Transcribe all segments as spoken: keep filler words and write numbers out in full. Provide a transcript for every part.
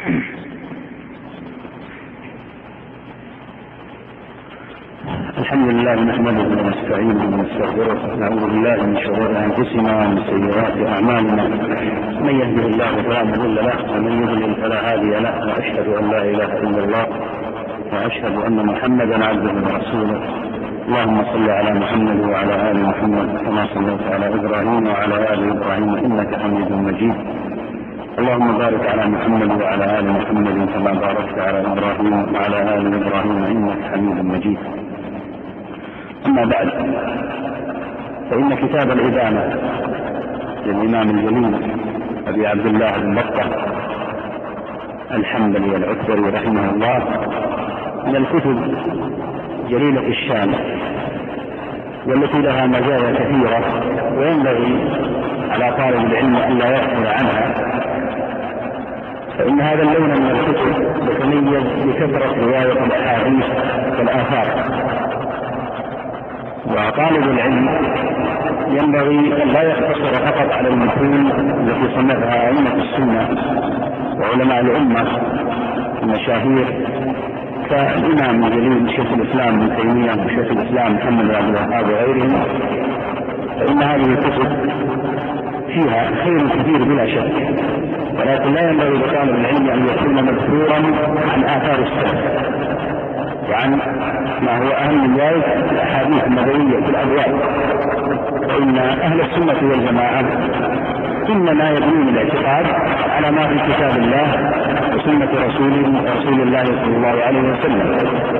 الحمد لله نحمده ونستعينه ونستغفره، نعوذ بالله من شرور انفسنا ومن سيئات اعمالنا، من يهده الله فلا مضل له ومن يضلل فلا هادي له، واشهد ان لا اله الا الله واشهد ان محمدا عبده ورسوله. اللهم صل على محمد وعلى ال محمد كما صليت على ابراهيم وعلى ال ابراهيم انك حميد مجيد. اللهم بارك على محمد وعلى ال محمد كما باركت على ابراهيم وعلى ال ابراهيم انك حميد مجيد. أما بعد، فإن كتاب الإبانة للإمام الجليل أبي عبد الله بن بطة الحنبلي العكبري رحمه الله من الكتب جليلة الشان، والتي لها مزايا كثيرة، وينبغي على طالب العلم أن لا يغفل عنها، فإن هذا اللون من الكتب يتميز بكثرة رواية الأحاديث والآثار. وطالب العلم ينبغي أن لا يقتصر فقط على المتون التي صنفها أئمة السنة وعلماء الأمة المشاهير كالإمام الجليل شيخ الإسلام ابن تيمية وشيخ الإسلام محمد بن عبد الوهاب وغيرهم، فإن هذه الكتب فيها خير كثير بلا شك، ولكن لا ينبغي لطالب العلم أن يكون مذكورا عن آثار السلف وعن ما هو أهم من ذلك الأحاديث النبوية في الأبواب. فإن أهل السنة والجماعة إنما يبنون الاعتقاد على ما في كتاب الله وسنة رسوله رسول الله صلى الله عليه وسلم،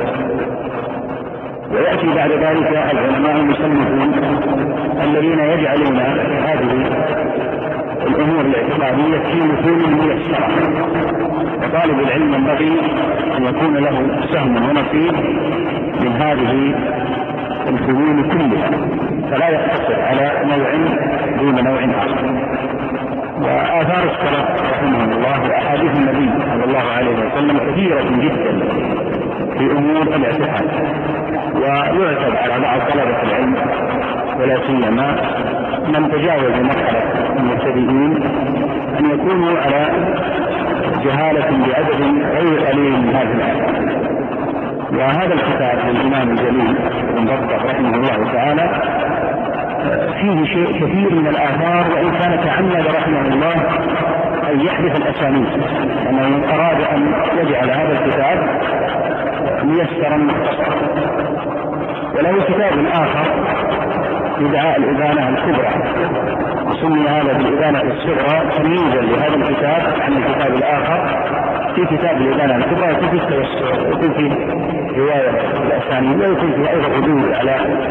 ويأتي بعد ذلك العلماء المصنفون الذين يجعلون هذه الأمور الاعتقادية في متون ميسرة، وطالب العلم ينبغي أن يكون له سهم ونصيب من هذه الفنون كلها، فلا يقتصر على نوع دون نوع آخر. وآثار السلف رحمهم الله وأحاديث النبي صلى الله عليه وسلم كثيرة جدا في أمور الاعتقاد، ويعتب على بعض طلبة العلم ولا سيما من تجاوز مرحلة المبتدئين أن يكونوا على جهالة بعدد غير قليل من هذه الآثار. وهذا الكتاب للإمام الجليل بن بطة رحمه الله تعالى فيه شيء كثير من الآثار، وإن كان تعمد رحمه الله أن يحدث الأسانيد، أنه أراد أن يجعل هذا الكتاب ميسرا مختصرا. وله كتاب آخر يدعى الإبانة الكبرى، وسمي هذا بالإبانة الصغرى تمييزا لهذا الكتاب عن الكتاب الآخر. في كتاب الإبانة الكبرى يكون فيه التوسع، يكون فيه رواية الأسانيد، ويكون فيه أيضا ردود على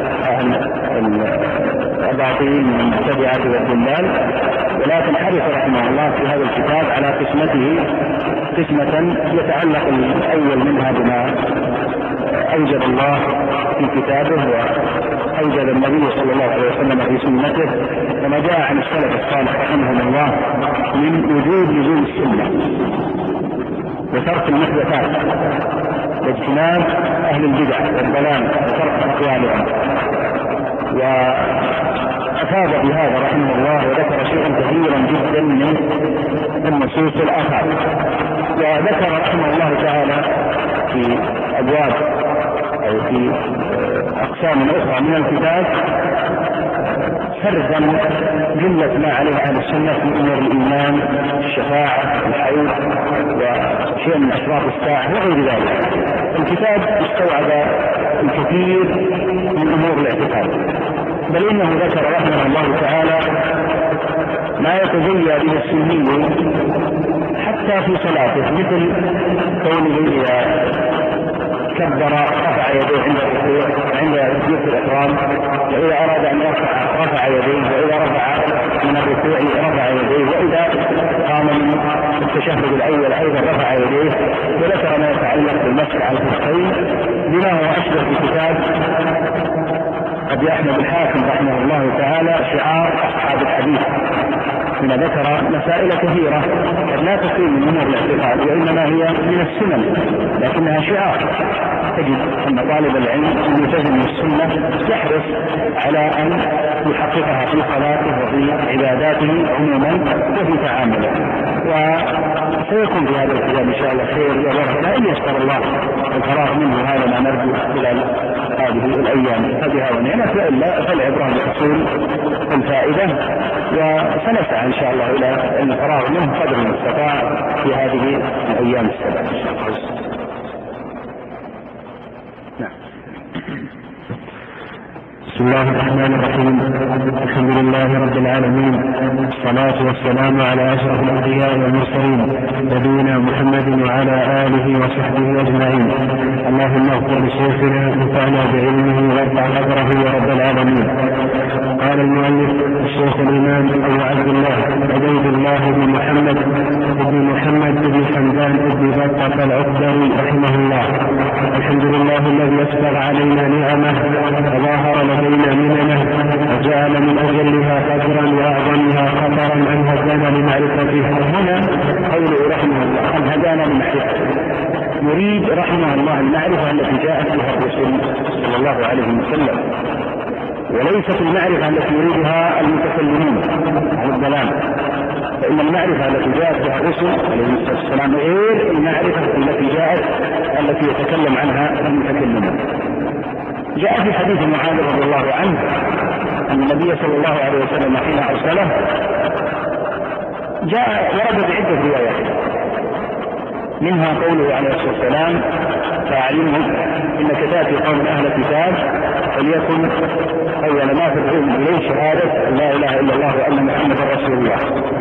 الأباطيل من المبتدعة والضلال، ولكن حرص رحمه الله في هذا الكتاب على قسمته قسمة يتعلق الأول منها بما أوجب الله في كتابه وأوجب النبي صلى الله عليه وسلم في سنته، وما جاء عن السلف الصالح رحمهم الله من وجود لزوم السنة وترك المحدثات واجتناب أهل البدع والضلال وترك أقوالهم. وأفاد بهذا رحمه الله وذكر شيئا كثيرا جدا من النصوص والآثار. وذكر رحمه الله تعالى في أبواب أو في أقسام أخرى من الكتاب سردا جملة ما عليه أهل السنة في أمور الإيمان، الشفاعة، الحوض، وشيء من أشراط الساعة وغير ذلك. الكتاب استوعب الكثير من أمور الاعتقاد، بل إنه ذكر رحمه الله تعالى ما يتجلى به السني حتى في صلاته، مثل كونه إذا كبر رفع يديه عند الركوع عند تكبيرة الإحرام، وإذا أراد أن يرفع رفع يديه، وإذا رفع من الركوع رفع يديه، وإذا قام من التشهد الأول أيضا رفع يديه. وذكر ما يتعلق بالمسح على الخفين بما هو أشبه بكتاب أبي أحمد الحاكم رحمه الله تعالى شعار أصحاب الحديث، ثم ذكر مسائل كثيرة قد لا تكون من أمور الاعتقاد وإنما هي من السنن، لكنها شعار. تجد أن طالب العلم الملتزم بالسنة يحرص على أن يحققها في صلاته وفي عباداته عموما وفي تعامله. وسيكون في هذا الكتاب إن شاء الله خير وبركة إن يسر الله الفراغ منه، هذا ما نرجو خلال هذه الأيام فبها ونعمة، وإلا فالعبرة بحصول الفائدة، وسنسعى إن شاء الله إلى الفراغ منه قدر المستطاع في هذه الأيام السبع إن شاء الله. نعم. بسم الله الرحمن الرحيم. الحمد لله رب العالمين، والصلاة والسلام على أشرف الأنبياء والمرسلين نبينا محمد وعلى آله وصحبه أجمعين. اللهم اغفر لشيخنا وانفعنا بعلمه وارفع قدره يا رب العالمين. قال المؤلف الشيخ الإمام أبو عبد الله عبيد الله بن محمد بن محمد بن حمدان بن بطة العكبري رحمه الله: الحمد لله الذي أسبغ علينا نعمه وظاهر لدينا مننه وجعل من أجلها قدرا وأعظمها خطرا أن هدانا لمعرفته. هنا قوله رحمه الله أن هدانا لمعرفته، يريد رحمه الله المعرفة التي جاءت بها الرسول صلى الله عليه وسلم، وليست المعرفة التي يريدها المتكلمون عن الضلال، فإن المعرفة التي جاءت بها الرسل عليه الصلاة والسلام غير المعرفة التي جاءت التي يتكلم عنها المتكلمون. جاء في حديث معاذ رضي الله عنه أن النبي صلى الله عليه وسلم حين أرسله جاء ورد بعدة روايات، منها قوله عليه الصلاة والسلام: فأعلمهم إنك تأتي قوم أهل الكتاب فليكن أول ما تدعوهم إليه شهادة لا إله إلا الله وأن محمدا رسول الله.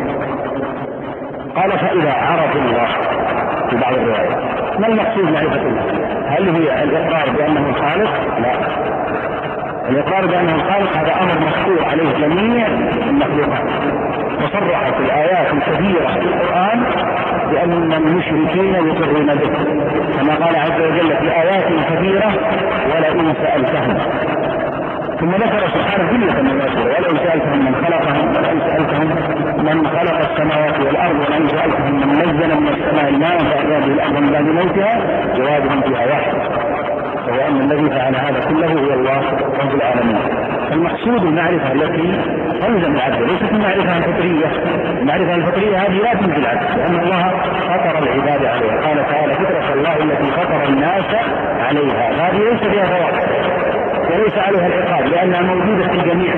قال: فإذا عرفوا الله، في بعض الروايات. ما المقصود معرفة الله؟ هل هي الإقرار بأنه الخالق؟ لا، الإقرار بأنه الخالق هذا أمر مشكور عليه جميع المخلوقات، وصرح في الآيات الكثيرة في القرآن بأن المشركين يقرون به، كما قال عز وجل في آيات كثيرة: ولئن سألتهم. ثم ذكر سبحانه كل من يذكر: ولئن سألتهم من خلقهم، ولئن سألتهم من خلق السماوات والأرض، ولئن سألتهم من نزل من السماء الماء فأحيا به الأرض من بعد موتها، جوابهم فيها واحد، وهو أن الذي فعل هذا كله هو الله رب العالمين. المقصود المعرفة التي تلزم العبد، ليست المعرفة الفطرية. المعرفة الفطرية هذه لا تنزل العبد، لأن الله فطر العباد عليها. قال تعالى: فطرة الله التي فطر الناس عليها، هذه ليس فيها فواصل وليس عليها العقاب، لأنها موجودة في الجميع،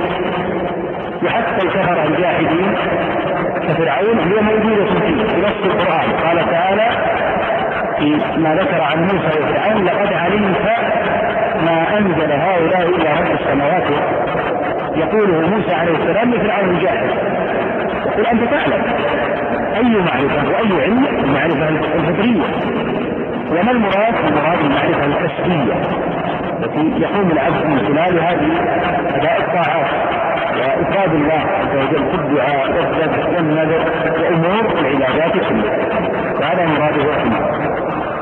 وحتى الكفرة الجاحدين كفرعون هي موجودة فيه في نص القرآن. قال تعالى في ما ذكر عن موسى وفرعون: لقد علمت ما أنزل هؤلاء إلا رب السماوات. يقوله موسى عليه السلام لفرعون الجاحد، يقول: أنت تعلم. أي معرفة وأي علم؟ المعرفة الفطرية. وما المراد؟ المراد المعرفة الكسبية التي يقوم العبد من خلال هذه أداء الطاعات وإفراد الله عز وجل في الدعاء والذبح والنذر وأمور العبادات كلها، وهذا مراده رحمه.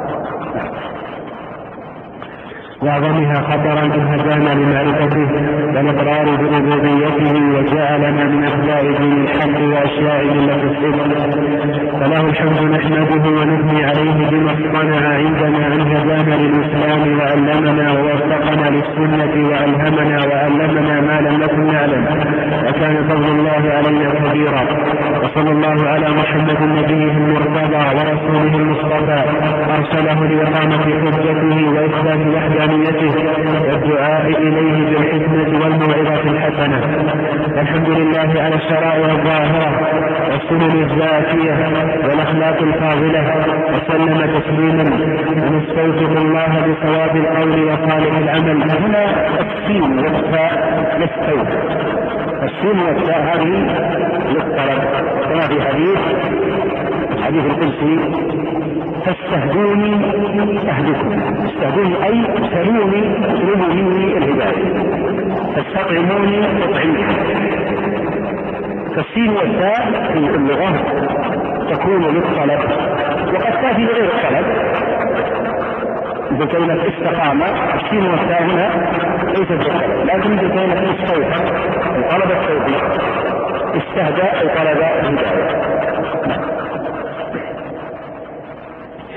وأعظمها خطرا أن هدانا لمعرفته والإقرار بربوبيته وجعلنا من أتباع دين الحق وأشياء ملة الصدق، فله الحمد نحمده ونثني عليه بما اصطنع عندنا أن هدانا للإسلام وعلمنا ووفقنا للسنة وألهمنا وعلمنا ما لم نكن نعلم، وكان فضل الله علينا كبيرا. وصلى الله على محمد نبيه المرتضى ورسوله المصطفى، أرسله لإقامة حجته وإثبات وحدانيته والدعاء إليه بالحكمة والموعظة الحسنة. الحمد لله على الشرائع الظاهرة والسنن الزاكية والأخلاق الفاضلة، وسلم تسليما، ونستوفق الله بصواب القول وصالح العمل. هنا السين والتاء للتوبة، السين والتاء هذه للطلب، كما في حديث حديث القدسي: فاستهدوني أهدكم. استهدوني أي سلوني، اطلبوا مني الهداية، فاستطعموني أطعمكم. فالسين والتاء في اللغة تكون للطلب، وقد تأتي لغير الطلب. إذا كانت استقامة، السين والتاء هنا ليست بالطلب، لكن إذا كانت استوفى أو طلب التوفيق، استهدى أو طلب الهداية.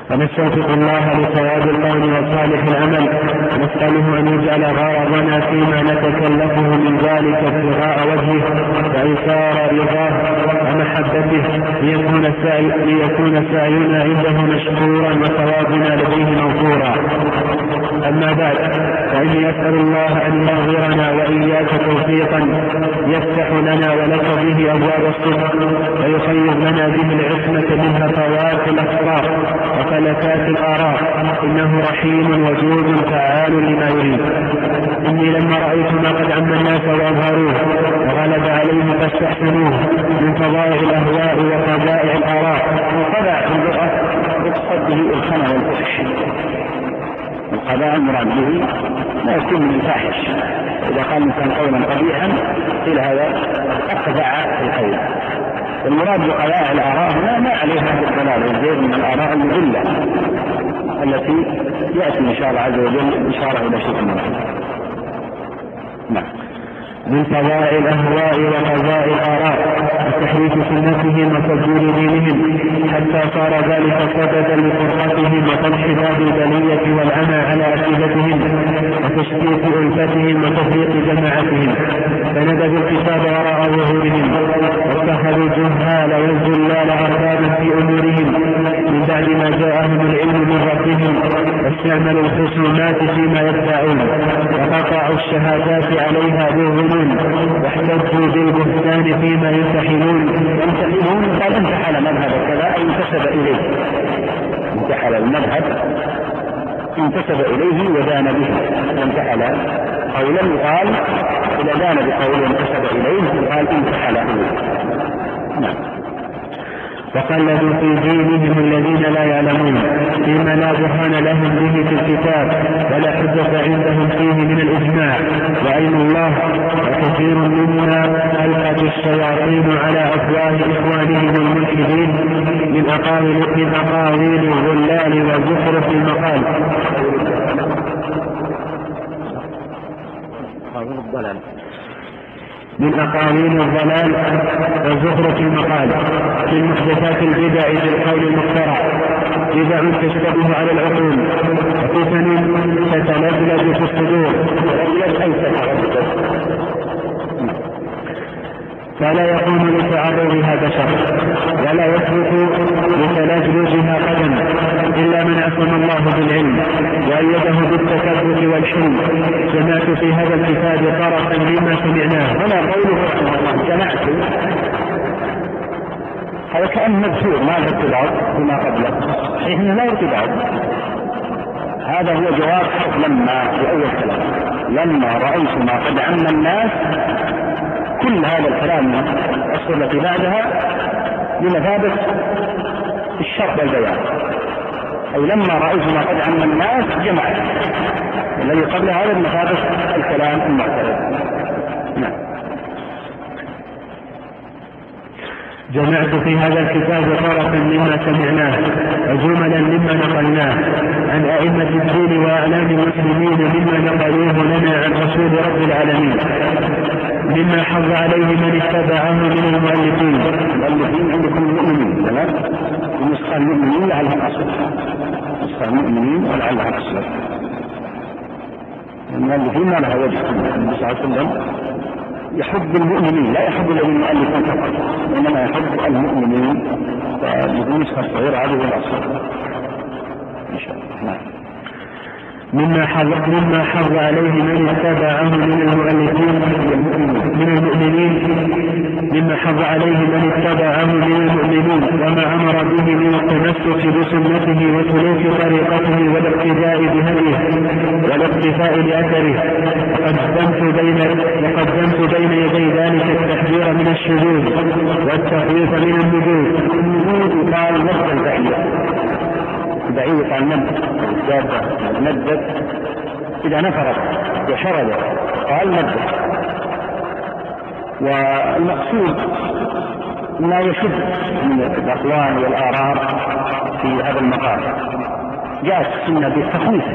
ونستغفر الله لثواب القول وصالح العمل، ونسأله أن يجعل غرضنا فيما نتكلفه من ذلك ابتغاء وجهه وإيثار رضاه ومحبته، ليكون سعي ليكون سعينا عنده مشكورا وثوابنا لديه موفورا. أما بعد، فإني أسأل الله أن يغفرنا وإياك توفيقا يفتح لنا ولك به أبواب الصدق، ويخير لنا به العصمة من هفوات الأخطار وفلتات الآراء، إنه رحيم وجود فعال لما يريد. إني لما رأيت ما قد عم الناس وأظهروه وغلب عليهم فاستحسنوه من فضائع الأهواء وفضائع الآراء. وطبع في اللغة يقصد به الخنا والفحش. القضاء المراد به لا يكون من الفاحش. إذا قال الإنسان قولا قبيحا قيل هذا أخدع في القول. المراد بقضاء الآراء هنا ما عليه هذا الضلال والزيغ من الآراء المضلة التي يأتي إن شاء الله عز وجل إشارة إلى شيء منها. نعم. من فضائع الأهواء وقضاء الآراء وتحريف سنتهم وتبديل دينهم، حتى صار ذلك سببا لفرقتهم وفتح باب البلية والعمى على أفئدتهم وتشتيت ألفتهم وتفريق جماعتهم، فنبذوا الكتاب وراء ظهورهم واتخذوا الجهال والزلال أربابا في أمورهم من بعد ما جاءهم العلم من ربهم، واستعملوا الخصومات فيما يدعون وقطعوا الشهادات عليها بالظلم، واحتجوا بالبهتان فيما ينتحلون. ينتحلون قال انتحل مذهب كذا انتسب إليه، انتحل المذهب انتسب إليه ودان به. انتحل قولا يقال إذا دان بقول انتسب إليه قال انتحل إليه. نعم. وقلدوا في دينهم الذين لا يعلمون فيما لا برهان لهم به في الكتاب ولا حجة عندهم فيه من الإجماع، وأيم الله. وكثير منا ألقت الشياطين على أفواه إخوانهم الملحدين من أقاويل من أقاويل الظلال والزخرف المقال. من أقاويل الضلال وزخرة المقال في المحدثات البدع في القول المخترع، بدع تشتبه على العقول وفتن تتلجلج في الصدور فلا يقوم لتعرضها بشر ولا يثبت لتلجلجها قدم إلا من أكرم الله بالعلم وأيده بالتثبت والحلم. سمعت في هذا الكتاب طرفا مما سمعناه. هنا قوله سمعت هذا كأن مذكور ما له ارتباط بما قبله، إنه لا ارتباط. هذا هو جواب حرف لما في أول كلام، لما رأيت ما قد عم الناس. كل هذا الكلام الأصل التي بعدها بمثابة الشرط والبيان، أي لما رأيت ما قد عم الناس جمعت، الذي قبل هذا بمثابة الكلام المعترض. نعم. جمعت في هذا الكتاب طرفا مما سمعناه وجملا مما نقلناه عن أئمة الدين وأعلام المسلمين مما نقلوه لنا عن رسول رب العالمين، مما حظ عليه من اتبعه من المؤلفين. المؤلفين عندكم المؤمنين، تمام؟ النسخة المؤمنين لعلها الأصل، نسخة المؤمنين ولعلها الأصل. المؤلفين ما لها وجه. النبي صلى الله عليه وسلم يحب المؤمنين لا يحب الذين يؤلفون فقط، وإنما يحب المؤمنين. فبدون نسخة صغيرة هذه الأصل إن شاء الله. نعم. مما حظ مما حظ عليه من اتبعه من المؤلفين من المؤمنين مما حظ عليه من اتبعه من المؤمنين وما أمر به من التمسك بسنته وسلوك طريقته والاقتداء بهديه والاقتفاء لأثره. وقدمت بين وقدمت بين يدي ذلك التحذير من الشذوذ والتخويف من النجوم. النجوم قال نفس البعيد بعيد قال نمت الدابة ندت إذا نفرت وشردت قال ندت. والمقصود ما يشد من الأقوال والآراء في هذا المقام. جاءت السنة بالتخويف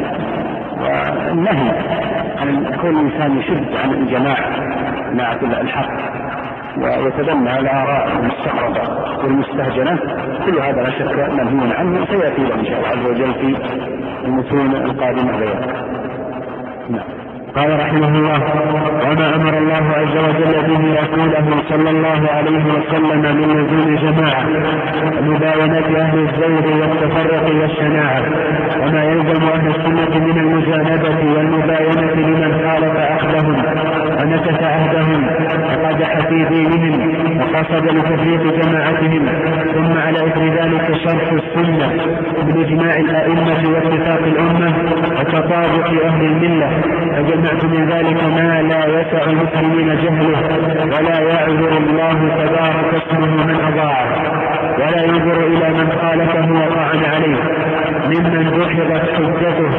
والنهي عن كل إنسان يشد عن الجماعة جماعة الحق ويتبنى الآراء المستغربة والمستهجنة، كل هذا لا شك منهي عنه، سيأتي إن شاء الله عز وجل في المتون القادمة بيان. نعم. قال رحمه الله: وما أمر الله عز وجل به رسوله صلى الله عليه وسلم من لزوم جماعة ومباينة أهل الزيغ والتفرق والشناعة، وما يلزم أهل السنة من المجانبة والمباينة لمن خالف عهدهم ونكث عهدهم وقدح في دينهم وقصد لتفريق جماعتهم. ثم على إثر ذلك شرح السنة بإجماع الأئمة واتفاق الأمة وتطابق أهل الملة، فجمعت من ذلك ما لا يسع المسلمين جهله، ولا يعذر الله تبارك اسمه من أضاعه، ولا ينظر إلى من خالفه وطعن عليه ممن دحضت حجته.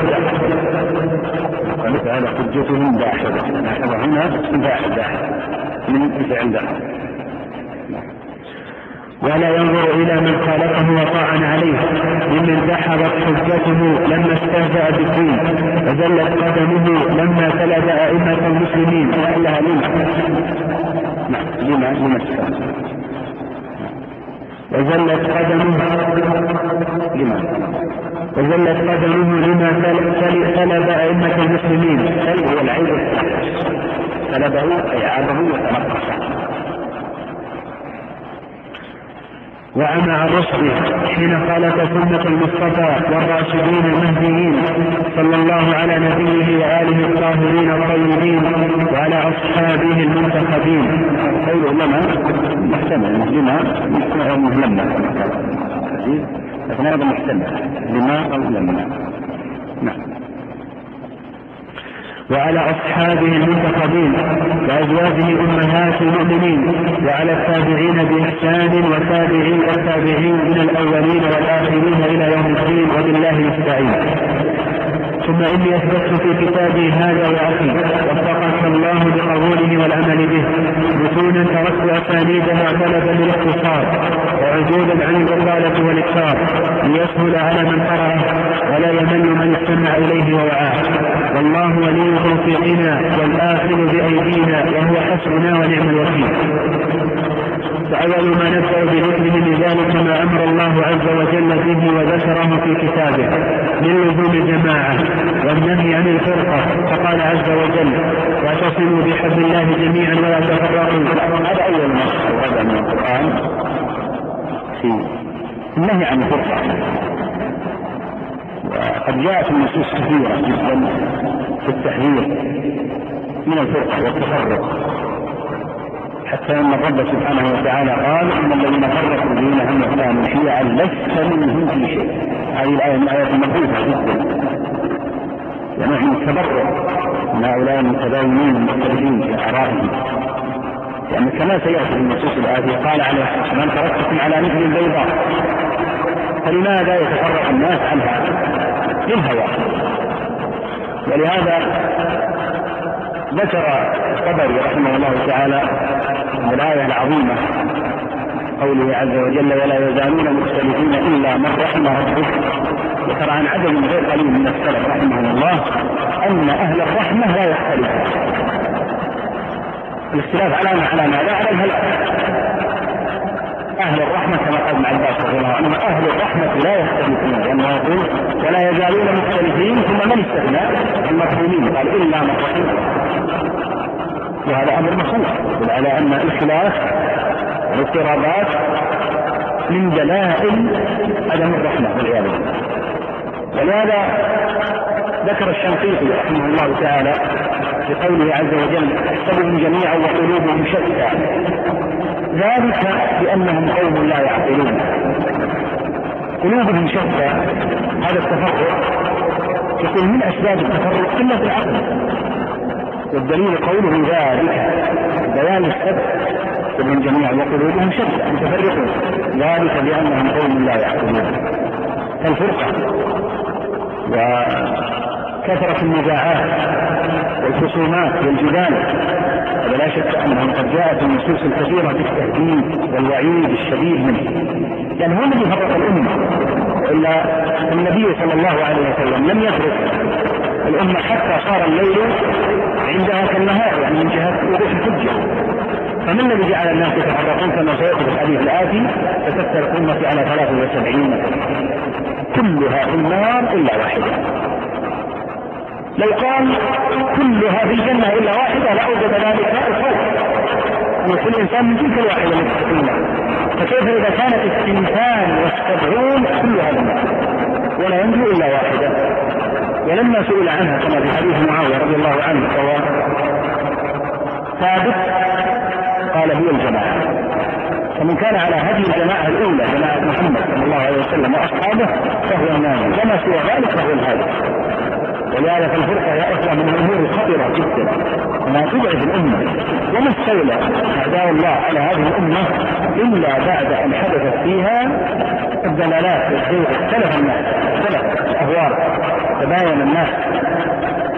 قالت حجتهم داحضة، داحضة هنا داحضة من فعل داحضة. ولا ينظر إلى من خالفه وطعن عليه ممن دحضت حجته لما استهزأ بالدين، وزلت قدمه لما سلب أئمة المسلمين. لها لما لما لما استهزأ وزلت قدمه لما وزلت قدمه لما سلب أئمة المسلمين. سلب هو العيب والتنقص، سلبه أي عابه وتنقص. وعمى الرشد حين خالف سنة المصطفى والراشدين المهديين صلى الله على نبيه وآله الطاهرين الطيبين وعلى أصحابه المنتخبين. قوله لما محتمل لما لما لكن هذا محتمل لما أو لما. نعم. وعلى أصحابه المنتخبين وأزواجه أمهات المؤمنين وعلى التابعين بإحسان وتابعين التابعين من الأولين والآخرين إلى يوم الدين، وبالله المستعين. ثم إني أثبت في كتابي هذا وأخي وفقك الله بقبوله والعمل به متونا تركت أسانيدها طلبا للاختصار وعدولا عن الإطالة والإكثار، ليسهل على من قرأه ولا يمل من استمع إليه ووعاه. والله ولي توفيقنا والآخذ بأيدينا وهو حسبنا ونعم الوكيل. فأول ما نبدأ بذكره من ذلك ما أمر الله عز وجل به وذكره في كتابه من لزوم الجماعة والنهي عن الفرقة، فقال عز وجل: واعتصموا بحبل الله جميعا ولا تفرقوا. هذا أول ما ورد من القرآن في النهي عن الفرقة، وقد جاءت النصوص كثيرة جدا في التحذير من الفرقة والتفرق، حتى أن الرب سبحانه وتعالى قال: إن الذين فرقوا دينهم وكانوا شيعا لست منهم في شيء. هذه الآية من الآيات المرفوعة جدا، ونحن التبرع من هؤلاء المتداولين المختلفين في آرائهم، لأن يعني كما سيأتي في النصوص الآتية قال عليه الصلاة والسلام: تركتكم على مثل البيضاء. فلماذا يتفرق الناس عنها؟ للهوى. ولهذا ذكر الطبري رحمه الله تعالى الآية العظيمة قوله عز وجل: ولا يزالون مختلفين إلا من رحم ربك. ذكر عن عدد غير قليل من السلف رحمه الله أن أهل الرحمة لا يختلفون. الاختلاف على على ماذا؟ على الهلاك. أهل الرحمة كما قال ابن عباس رضي الله عنه: أهل الرحمة لا يختلفون، لأنه يقول: ولا يزالون مختلفين، ثم من استثنى؟ المرحومين، قال: إلا من رحم. وهذا أمر مخوف، على أن الخلاف والاضطرابات من دلائل عدم الرحمة والعياذ بالله. ولهذا ذكر الشنقيطي رحمه الله تعالى في قوله عز وجل: تحسبهم جميعا وقلوبهم شتى، ذلك بأنهم قوم لا يعقلون. قلوبهم شتى، هذا التفرق يكون من أسباب التفرق قلة العقل، والدليل قوله ذلك بيان السبب: تحسبهم جميعا وقلوبهم شتى، متفرقون، ذلك بأنهم قوم لا يعقلون. فالفرقة وكثرة النزاعات والخصومات والجدال هذا لا شك أنه قد جاءت النصوص الكثيرة بالتهديد والوعيد الشديد منه، لأن هو الذي فرق الأمة. إلا النبي صلى الله عليه وسلم لم يفرق الأمة حتى صار الليل عندها كالنهار، يعني من جهة وضوح الحجة. فمن الذي جعل الناس يتفرقون كما سيأتي في الحديث الآتي؟ تكثر أمتي على ثلاث وسبعين كلها في النار إلا واحدة. لو قال كلها في الجنة إلا واحدة لأوجد ذلك الخوف أن كل إنسان من تلك الواحدة التي في النار، فكيف إذا كانت الثنتان والسبعون كلها في النار ولا ينجو إلا واحدة؟ ولما سئل عنها كما في حديث معاوية رضي الله عنه وهو ثابت قال هي الجماعة. فمن كان على هذه الجماعة الأولى جماعة محمد صلى الله عليه وسلم وأصحابه فهو الناجي، وما سوى ذلك فهو الهادي. ولهذا فالفرقة يا أخوة من الأمور الخطرة جدا وما تبعد الأمة، وما استولى أعداء الله على هذه الأمة إلا بعد أن حدثت فيها الدلالات والزيغ. اختلف الناس، اختلف الأهوار، تباين الناس